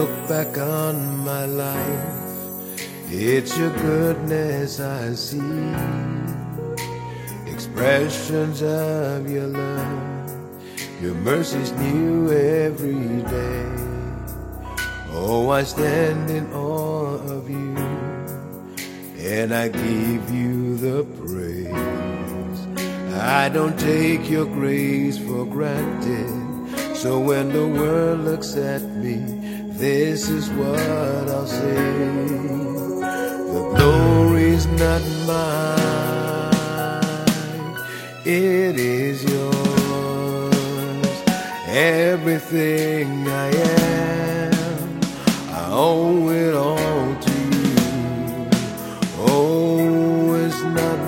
look back on my life, it's your goodness I see, expressions of your love, your mercy's new every day. Oh, I stand in awe of you, and I give you the praise. I don't take your grace for granted, so when the world looks at me, this is what I'll say. The glory's not mine, it is yours. Everything I am, I owe it all to you. Oh, it's not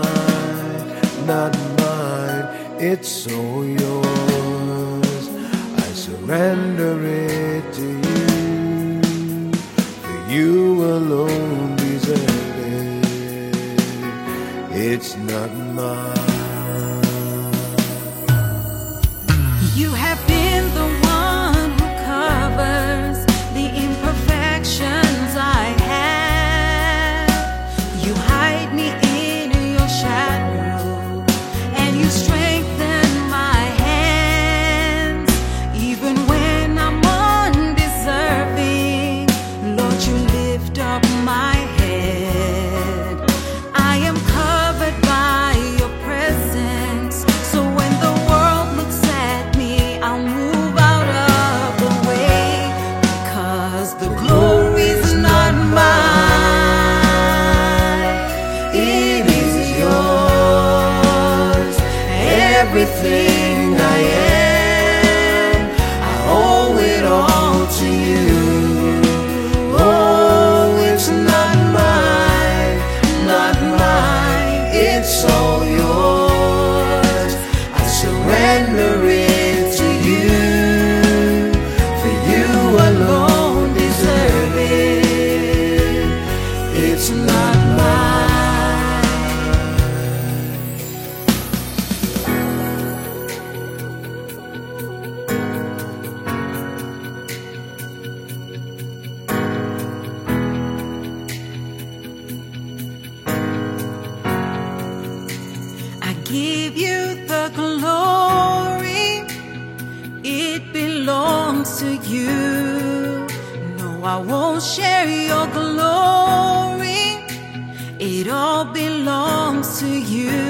mine, it's all yours. I surrender it to you, for you alone deserve it. It's not mine. You have been the one who covers the imperfections I have. You hide me in your shadow, and you strengthen my hands. Even when I'm undeserving, Lord, you lift up my head. I am covered by your presence, so when the world looks at me, I'll move out of the way, because the glory's not mine, it is yours. Everything I am, I owe it all to you. Oh, it's not mine, it's all yours. I surrender it to you, for you alone deserve it. It's not mine. I give you the glory, it belongs to you. No, I won't share your glory, it all belongs to you.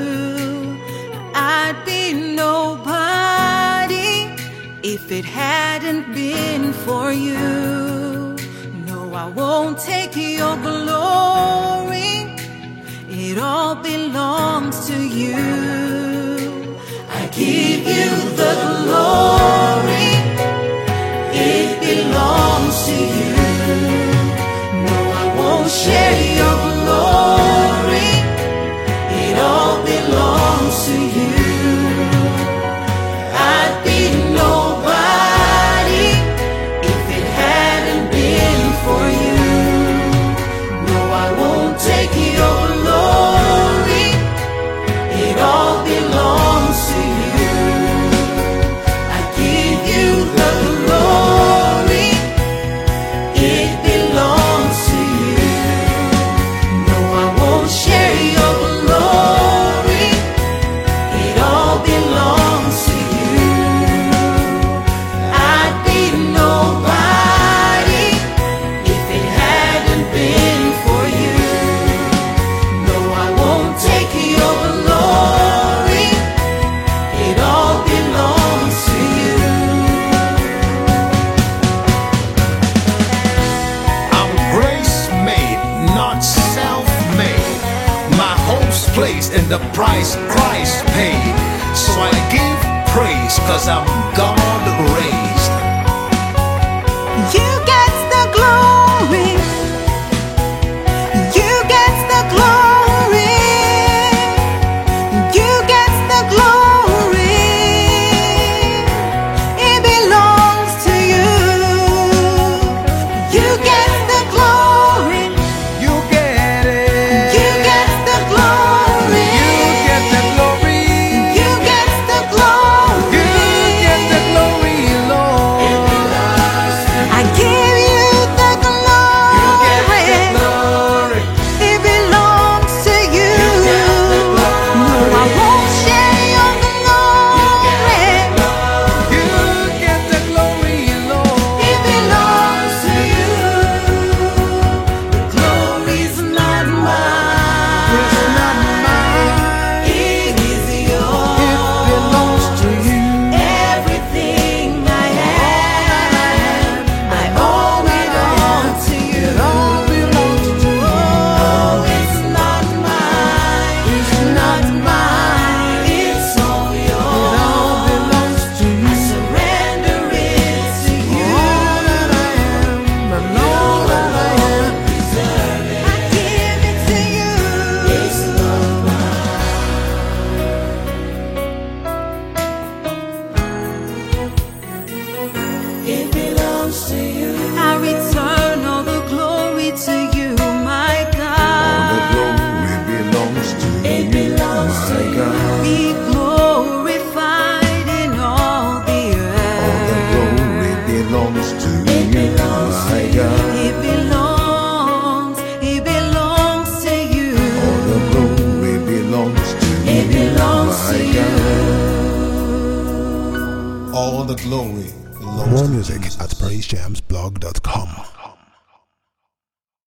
I'd be nobody if it hadn't been for you. No, I won't take your glory, it all belongs to you. I give you the glory, it belongs to you. No, I won't share your glory, it all belongs to you. I'd be nobody if it hadn't been for you. No, I won't take your glory, it all belongs to you. I give you the glory, it belongs to you. No, I won't share your glory, it all belongs to you. I'd be nobody if it hadn't been for you. No, I won't take your glory, it all belongs to you. I'm grace-made, not self-made. My hope's placed in the price Christ paid. So I give praise, 'cause I'm God raised. You get the glory, you get the glory, you get the glory, it belongs to you. You get the glory, You get it. you get the glory, You get the glory. you get the glory, You get the glory, Lord. the glory belongs More to music Jesus. at praisejamsblog.com.